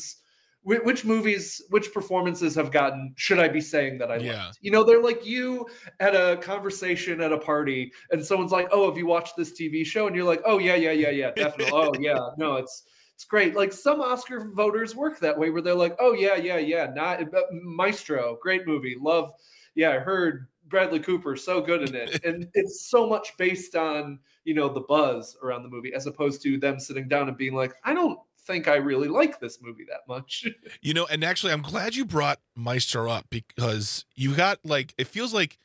movies, which performances have gotten, should I be saying that I liked? You know, they're like you at a conversation at a party and someone's like, oh, have you watched this TV show? And you're like, oh, yeah, definitely. Oh, yeah, no, it's great. Like some Oscar voters work that way where they're like, oh, yeah, not Maestro, great movie, love. Yeah, I heard Bradley Cooper, so good in it. And it's so much based on, you know, the buzz around the movie as opposed to them sitting down and being like, I don't think I really like this movie that much. You know, and actually I'm glad you brought Maestro up because you got like, it feels like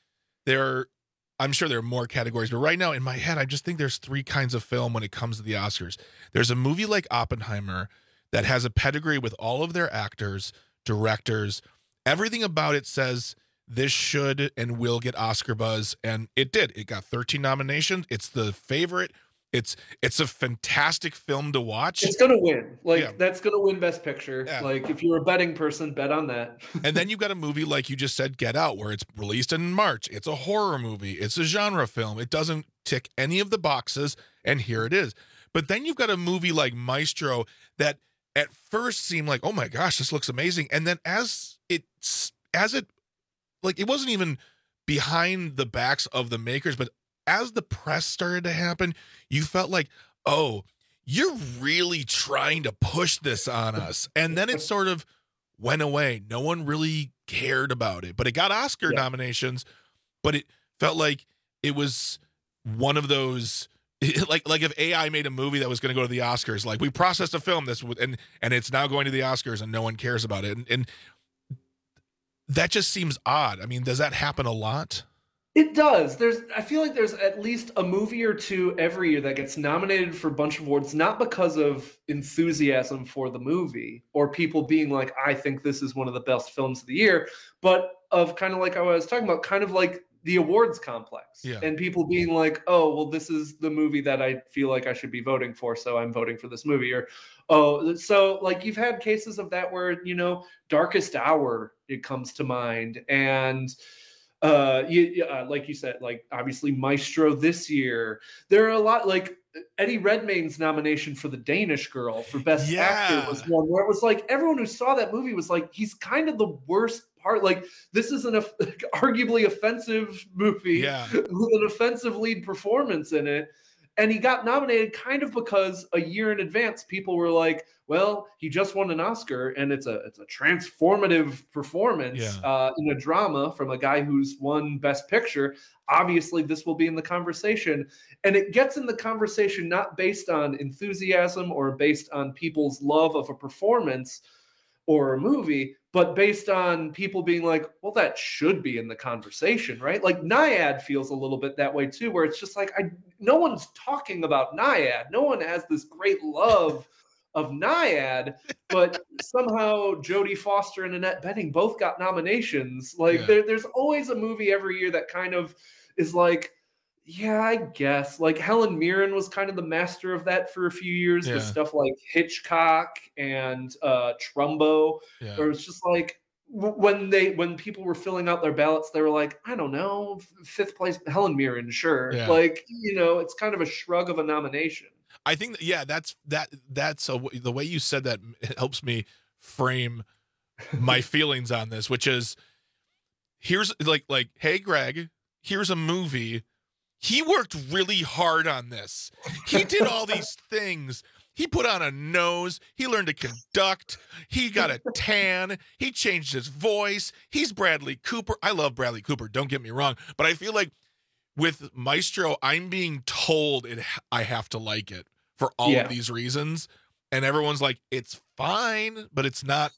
I'm sure there are more categories, but right now in my head, I just think there's three kinds of film when it comes to the Oscars. There's a movie like Oppenheimer that has a pedigree with all of their actors, directors, everything about it says this should and will get Oscar buzz, and it did. It got 13 nominations. It's the favorite. It's a fantastic film to watch. It's gonna win. That's gonna win Best Picture. Yeah. Like if you're a betting person, bet on that. And then you've got a movie like you just said, Get Out, where it's released in March. It's a horror movie. It's a genre film. It doesn't tick any of the boxes, and here it is. But then you've got a movie like Maestro that at first seemed like, oh my gosh, this looks amazing, and then as it like it wasn't even behind the backs of the makers, but as the press started to happen, you felt like, oh, you're really trying to push this on us. And then it sort of went away. No one really cared about it, but it got Oscar nominations, but it felt like it was one of those, like if AI made a movie that was going to go to the Oscars, like we processed a film and it's now going to the Oscars and no one cares about it. And that just seems odd. I mean, does that happen a lot? It does. I feel like there's at least a movie or two every year that gets nominated for a bunch of awards, not because of enthusiasm for the movie or people being like, I think this is one of the best films of the year, but of kind of like I was talking about, kind of like the awards complex and people being like, oh, well, this is the movie that I feel like I should be voting for, so I'm voting for this movie. Or, oh, so like you've had cases of that where, you know, Darkest Hour, it comes to mind. And like you said, like obviously Maestro this year, there are a lot, like Eddie Redmayne's nomination for The Danish Girl for Best Actor was one where it was like everyone who saw that movie was like, he's kind of the worst part. Like, this is an arguably offensive movie with an offensive lead performance in it. And he got nominated kind of because a year in advance, people were like, well, he just won an Oscar and it's a transformative performance in a drama from a guy who's won Best Picture. Obviously, this will be in the conversation. And it gets in the conversation not based on enthusiasm or based on people's love of a performance or a movie, but based on people being like, well, that should be in the conversation, right? Like Nyad feels a little bit that way too, where it's just like, no one's talking about Nyad. No one has this great love of Nyad, but somehow Jodie Foster and Annette Bening both got nominations. Like there's always a movie every year that kind of is like, yeah, I guess. Like Helen Mirren was kind of the master of that for a few years with stuff like Hitchcock and Trumbo. Where it's just like when people were filling out their ballots, they were like, I don't know, 5th place Helen Mirren, sure. Like, you know, it's kind of a shrug of a nomination. I think that's the way you said that helps me frame my feelings on this, which is here's like, hey Greg, here's a movie. He worked really hard on this. He did all these things. He put on a nose. He learned to conduct. He got a tan. He changed his voice. He's Bradley Cooper. I love Bradley Cooper. Don't get me wrong. But I feel like with Maestro, I'm being told I have to like it for all of these reasons. And everyone's like, it's fine, but it's not.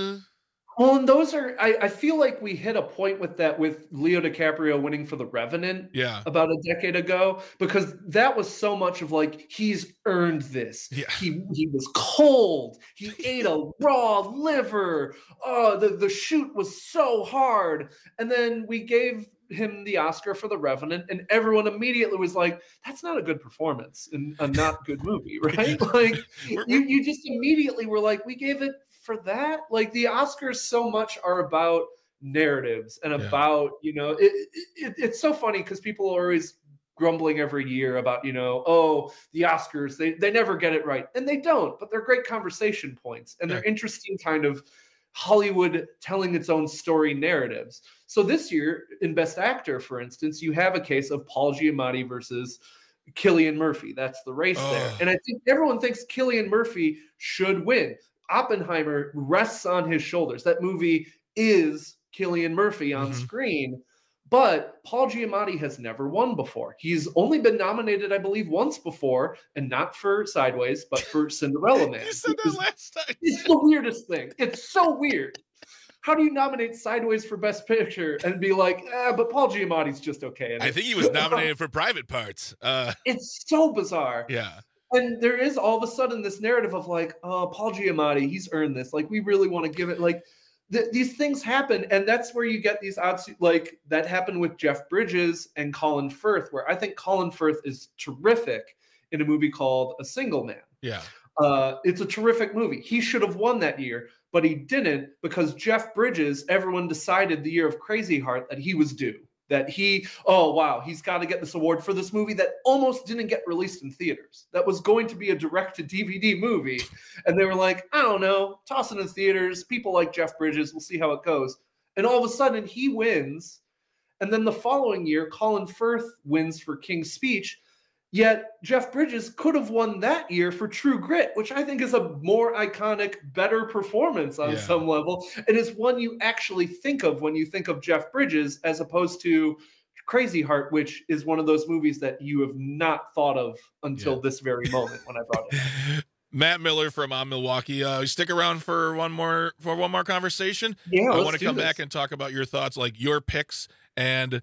Well, and those are, I feel like we hit a point with that with Leo DiCaprio winning for The Revenant about a decade ago, because that was so much of like, he's earned this. He was cold. He ate a raw liver. Oh, the shoot was so hard. And then we gave him the Oscar for The Revenant, and everyone immediately was like, that's not a good performance in a not good movie, right? Like you just immediately were like, we gave it for that. Like the Oscars so much are about narratives and about, you know, it's so funny because people are always grumbling every year about, you know, oh, the Oscars, they never get it right. And they don't, but they're great conversation points and they're interesting kind of Hollywood telling its own story narratives. So this year in Best Actor, for instance, you have a case of Paul Giamatti versus Cillian Murphy. That's the race there. And I think everyone thinks Cillian Murphy should win. Oppenheimer rests on his shoulders. That movie is Cillian Murphy on screen, but Paul Giamatti has never won before. He's only been nominated, I believe, once before, and not for Sideways, but for Cinderella Man. You said that last time. It's the weirdest thing. It's so weird. How do you nominate Sideways for Best Picture and be like, but Paul Giamatti's just okay? I think he was nominated for Private Parts. It's so bizarre. Yeah. And there is all of a sudden this narrative of like, oh, Paul Giamatti, he's earned this. Like, we really want to give it, like, these things happen. And that's where you get these odds, like that happened with Jeff Bridges and Colin Firth, where I think Colin Firth is terrific in a movie called A Single Man. Yeah. It's a terrific movie. He should have won that year, but he didn't because Jeff Bridges, everyone decided the year of Crazy Heart that he was due. That he's got to get this award for this movie that almost didn't get released in theaters. That was going to be a direct-to-DVD movie. And they were like, I don't know, toss it in theaters. People like Jeff Bridges. We'll see how it goes. And all of a sudden, he wins. And then the following year, Colin Firth wins for King's Speech. Yet Jeff Bridges could have won that year for True Grit, which I think is a more iconic, better performance on some level. It is one you actually think of when you think of Jeff Bridges, as opposed to Crazy Heart, which is one of those movies that you have not thought of until this very moment when I brought it up. Matt Miller from Milwaukee. Stick around for one more conversation. Yeah, I want to come back and talk about your thoughts, like your picks, and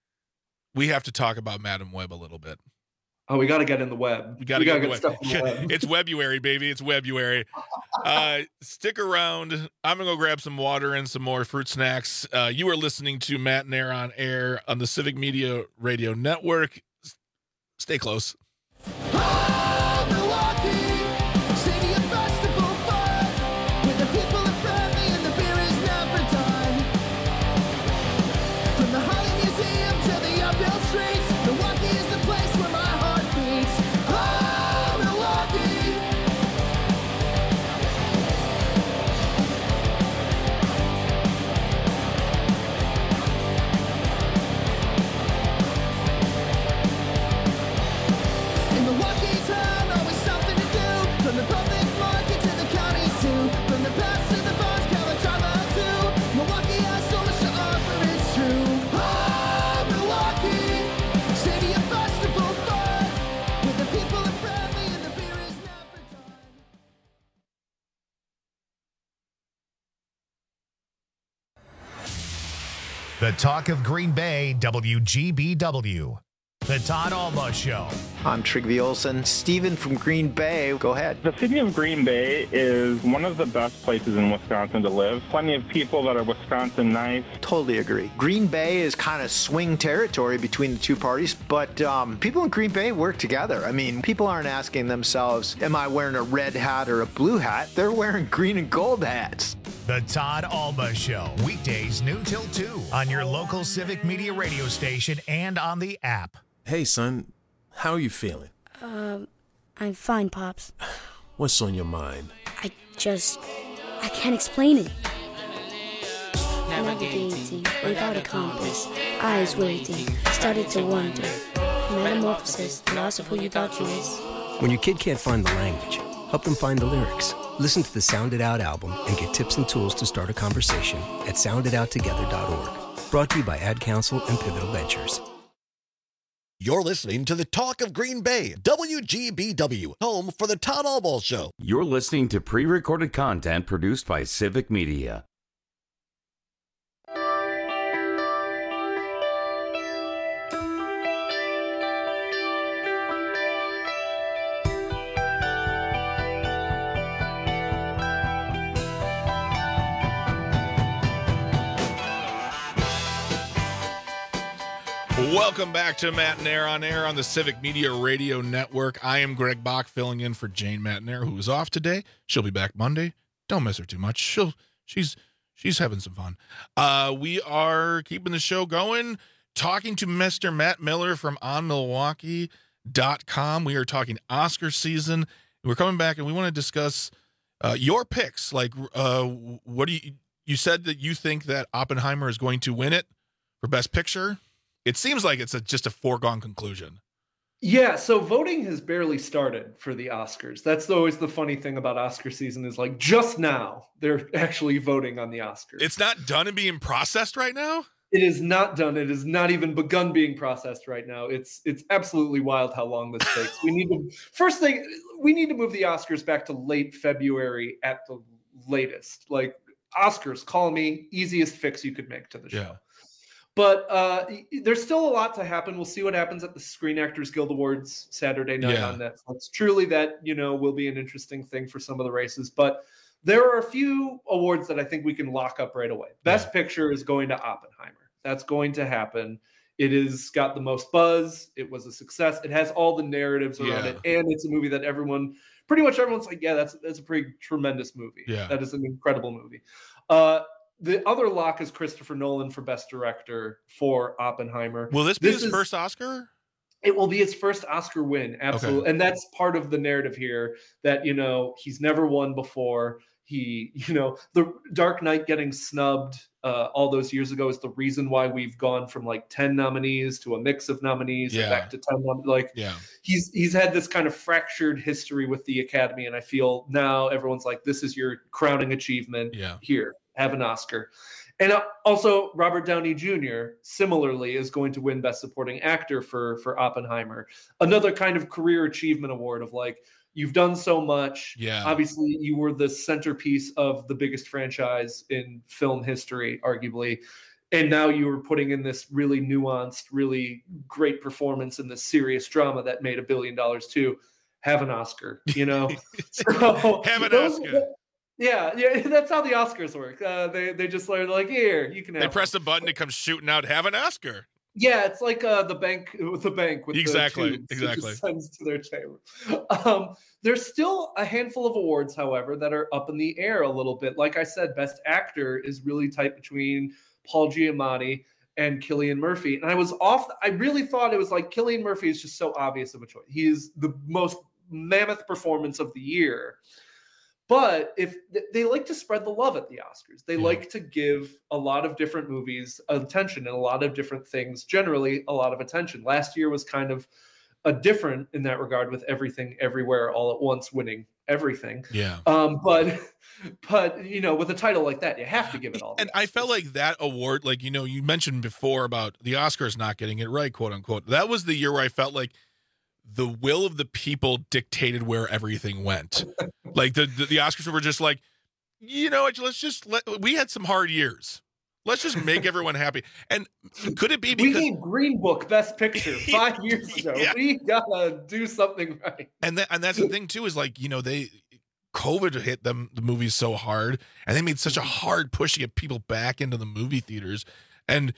we have to talk about Madam Web a little bit. Oh, we got to get in the web. We got to get stuff in the web. It's Webuary, baby. It's Webuary. Stick around. I'm going to go grab some water and some more fruit snacks. You are listening to Matt and Air on Air on the Civic Media Radio Network. Stay close. Museum to the Uphill Streets, Milwaukee is the place where my heart beats. Oh! The talk of Green Bay, WGBW. The Todd Alba Show. I'm Trygve Olsen. Steven from Green Bay, go ahead. The city of Green Bay is one of the best places in Wisconsin to live. Plenty of people that are Wisconsin nice. Totally agree. Green Bay is kind of swing territory between the two parties, but people in Green Bay work together. I mean, people aren't asking themselves, am I wearing a red hat or a blue hat? They're wearing green and gold hats. The Todd Alba Show, weekdays noon till 2 on your local Civic Media radio station and on the app. Hey, son, how are you feeling? I'm fine, Pops. What's on your mind? I can't explain it. Navigating without a compass, eyes waiting, started to wonder. Metamorphosis, the loss of who you thought you is. When your kid can't find the language, help them find the lyrics. Listen to the Sound It Out album and get tips and tools to start a conversation at sounditouttogether.org. Brought to you by Ad Council and Pivotal Ventures. You're listening to the Talk of Green Bay, WGBW, home for the Todd Alba Show. You're listening to pre-recorded content produced by Civic Media. Welcome back to Matt and Air on Air on the Civic Media Radio Network. I am Greg Bach, filling in for Jane Matnair, who is off today. She'll be back Monday. Don't miss her too much. She's having some fun. We are keeping the show going, talking to Mr. Matt Miller from onmilwaukee.com. We are talking Oscar season. We're coming back and we want to discuss your picks. Like, what do you said that you think that Oppenheimer is going to win it for Best Picture? It seems like it's just a foregone conclusion. Yeah, so voting has barely started for the Oscars. That's always the funny thing about Oscar season is like just now they're actually voting on the Oscars. It's not done and being processed right now? It is not done. It has not even begun being processed right now. It's absolutely wild how long this takes. We need to move the Oscars back to late February at the latest. Like Oscars, call me, easiest fix you could make to the show. Yeah. But there's still a lot to happen. We'll see what happens at the Screen Actors Guild Awards Saturday night on Netflix. Truly, that will be an interesting thing for some of the races. But there are a few awards that I think we can lock up right away. Best Picture is going to Oppenheimer. That's going to happen. It has got the most buzz. It was a success. It has all the narratives around it, and it's a movie that pretty much everyone's like, yeah, that's a pretty tremendous movie. Yeah, that is an incredible movie. The other lock is Christopher Nolan for Best Director for Oppenheimer. Will this be his first Oscar? It will be his first Oscar win, absolutely. Okay. And that's part of the narrative here that, he's never won before. The Dark Knight getting snubbed all those years ago is the reason why we've gone from like 10 nominees to a mix of nominees and back to 10. He's had this kind of fractured history with the Academy. And I feel now everyone's like, this is your crowning achievement here. Have an Oscar. And also Robert Downey Jr. similarly is going to win Best Supporting Actor for Oppenheimer. Another kind of career achievement award of like, you've done so much. Yeah. Obviously you were the centerpiece of the biggest franchise in film history, arguably. And now you were putting in this really nuanced, really great performance in this serious drama that made $1 billion too. Have an Oscar, So have an Oscar. Yeah, that's how the Oscars work. They just are like, here, you can have. They press a button, it comes shooting out. Have an Oscar. Yeah, it's like the bank with exactly. The tubes. It just sends to their chamber. There's still a handful of awards, however, that are up in the air a little bit. Like I said, Best Actor is really tight between Paul Giamatti and Cillian Murphy, and I really thought it was like Cillian Murphy is just so obvious of a choice. He is the most mammoth performance of the year. But if they like to spread the love at the Oscars, they like to give a lot of different movies attention and a lot of different things, generally a lot of attention. Last year was kind of a different in that regard with Everything Everywhere All at Once winning everything. Yeah. But with a title like that, you have to give it all. And I felt like that award, like, you mentioned before about the Oscars not getting it right, quote unquote. That was the year where I felt like the will of the people dictated where everything went. Like the Oscars were just like, we had some hard years. Let's just make everyone happy. And could it be we because gave Green Book Best Picture 5 years ago? Yeah. We gotta do something right. And that's the thing too, is like, COVID hit the movies so hard, and they made such a hard push to get people back into the movie theaters. And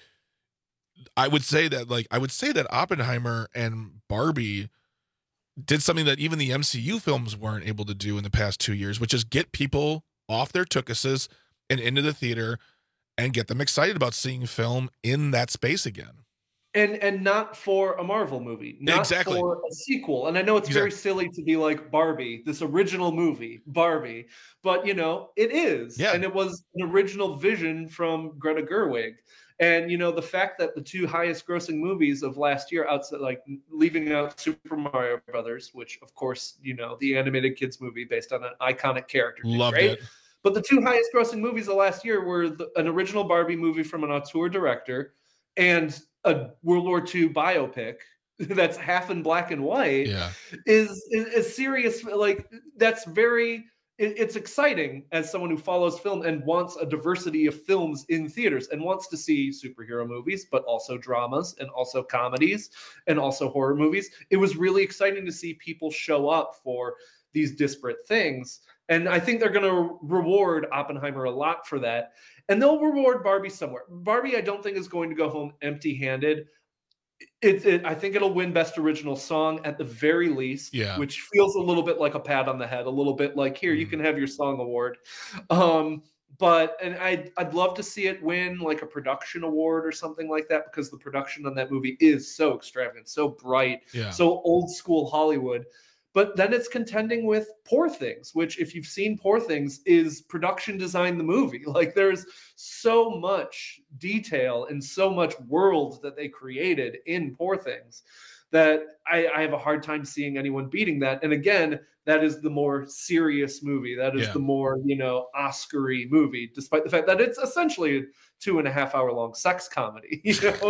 I would say that Oppenheimer and Barbie did something that even the MCU films weren't able to do in the past 2 years, which is get people off their tookuses and into the theater and get them excited about seeing film in that space again. And not for a Marvel movie, not Exactly. for a sequel. And I know it's very silly to be like Barbie, this original movie, Barbie, but it is. Yeah. And it was an original vision from Greta Gerwig. And the fact that the two highest grossing movies of last year, outside, like leaving out Super Mario Brothers, which of course, the animated kids movie based on an iconic character. Loved it. But the two highest grossing movies of last year were an original Barbie movie from an auteur director and a World War II biopic that's half in black and white. Yeah. is serious. Like that's very, it's exciting as someone who follows film and wants a diversity of films in theaters and wants to see superhero movies, but also dramas and also comedies and also horror movies. It was really exciting to see people show up for these disparate things. And I think they're going to reward Oppenheimer a lot for that. And they'll reward Barbie somewhere. Barbie, I don't think, is going to go home empty-handed. I think it'll win Best Original Song at the very least, which feels a little bit like a pat on the head, a little bit like, here, you can have your song award. But I'd love to see it win like a production award or something like that, because the production on that movie is so extravagant, so bright, so old school Hollywood. But then it's contending with Poor Things, which, if you've seen Poor Things, is production design the movie. Like there's so much detail and so much world that they created in Poor Things that I have a hard time seeing anyone beating that. And again, that is the more serious movie. That is the more, Oscar-y movie, despite the fact that it's essentially a 2.5 hour long sex comedy.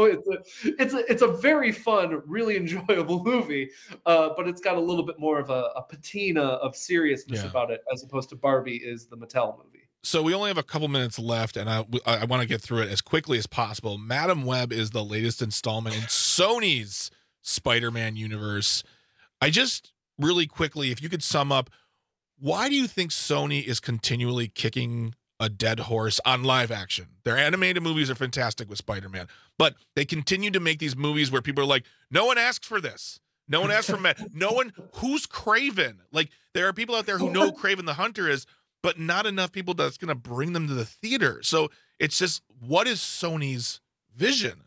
It's a very fun, really enjoyable movie, but it's got a little bit more of a patina of seriousness about it, as opposed to Barbie is the Mattel movie. So we only have a couple minutes left, and I want to get through it as quickly as possible. Madam Web is the latest installment in Sony's Spider-Man universe. I just really quickly, if you could sum up, why do you think Sony is continually kicking a dead horse on live action? Their animated movies are fantastic with Spider-Man, but they continue to make these movies where people are like, no one asked for this. No one asked for no one. Who's Kraven? Like, there are people out there who know who Kraven the Hunter is, but not enough people that's going to bring them to the theater. So it's just, what is Sony's vision?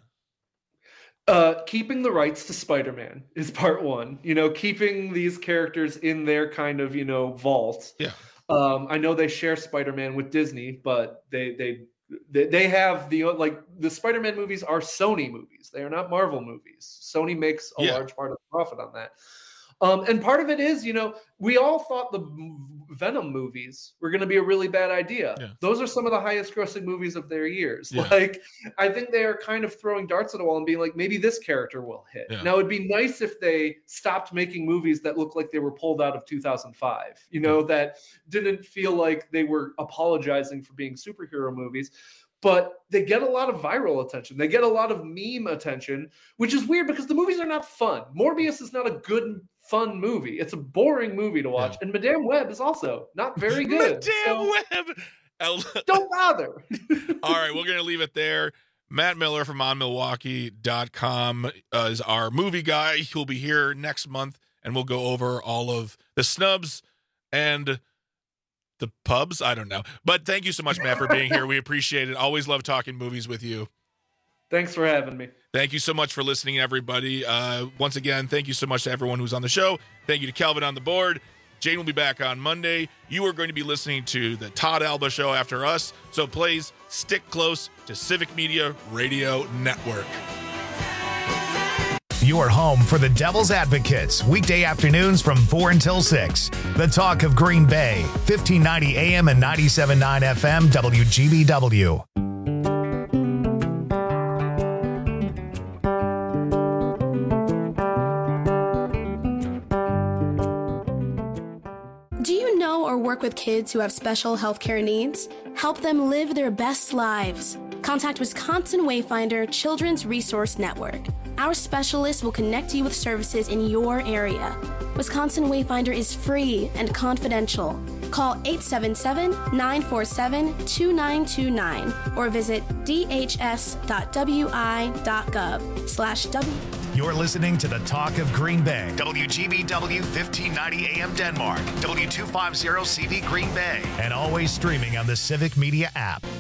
Keeping the rights to Spider-Man is part one. Keeping these characters in their kind of, vault. Yeah. I know they share Spider-Man with Disney, but they have the Spider-Man movies are Sony movies. They are not Marvel movies. Sony makes a large part of the profit on that. And part of it is, we all thought the Venom movies were going to be a really bad idea. Yeah. Those are some of the highest grossing movies of their years. Yeah. Like, I think they are kind of throwing darts at the wall and being like, maybe this character will hit. Yeah. Now, it'd be nice if they stopped making movies that looked like they were pulled out of 2005, that didn't feel like they were apologizing for being superhero movies. But they get a lot of viral attention. They get a lot of meme attention, which is weird because the movies are not fun. Morbius is not a good, fun movie. It's a boring movie to watch. Yeah. And Madame Web is also not very good. Web! Don't bother. All right, we're going to leave it there. Matt Miller from onmilwaukee.com is our movie guy. He'll be here next month, and we'll go over all of the snubs and the pubs. I don't know. But thank you so much, Matt, for being here. We appreciate it. Always love talking movies with you. Thanks for having me. Thank you so much for listening, everybody. Once again, thank you so much to everyone who's on the show. Thank you to Kelvin on the board. Jane will be back on Monday. You are going to be listening to the Todd Alba Show after us. So please stick close to Civic Media Radio Network. Your home for the Devil's Advocates, weekday afternoons from 4 until 6. The Talk of Green Bay, 1590 AM and 97.9 FM, WGBW. Do you know or work with kids who have special healthcare needs? Help them live their best lives. contact Wisconsin Wayfinder Children's Resource Network. Our specialists will connect you with services in your area. Wisconsin Wayfinder is free and confidential. Call 877-947-2929 or visit dhs.wi.gov/w. You're listening to the Talk of Green Bay. WGBW 1590 AM Denmark. W250 CV Green Bay. And always streaming on the Civic Media app.